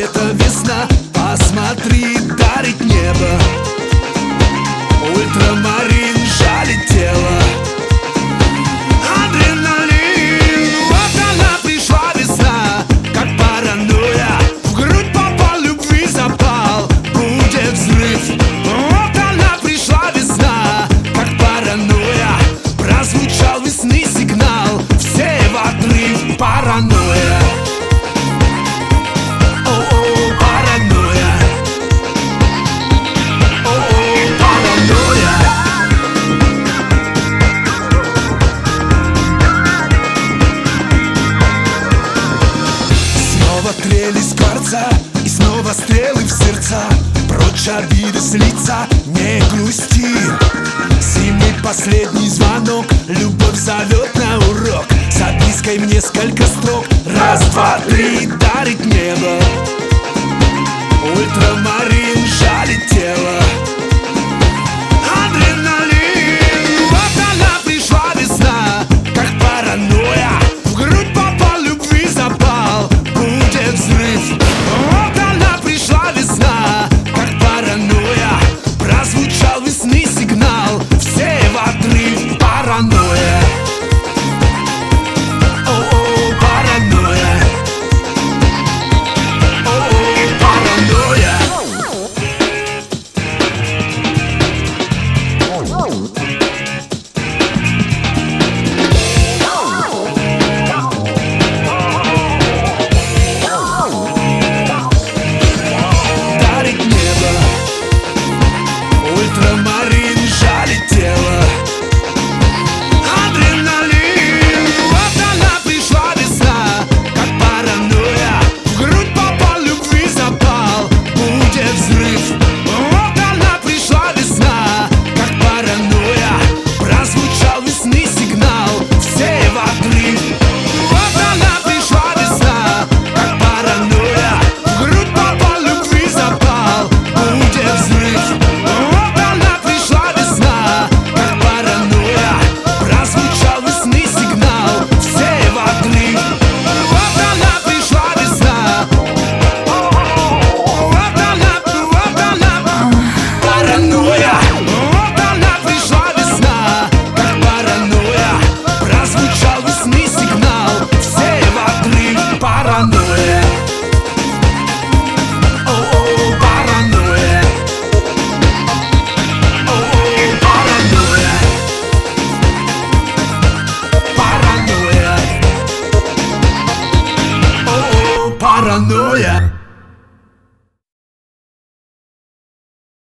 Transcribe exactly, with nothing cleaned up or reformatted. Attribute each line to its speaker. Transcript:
Speaker 1: это весна, посмотри, дарит небо. Ультрамарин жалит тело. Адреналин, вот она пришла весна, как паранойя. В грудь попал, любви запал, будет взрыв. Вот она пришла весна, как паранойя. Прозвучал весны сигнал, все в отрыв. Паранойя. Трели скворца и снова стрелы в сердца. Прочь обиды с лица, не грусти. Зимы последний звонок, любовь зовет на урок. Запиской в несколько строк. Раз, два, три, дарит небо.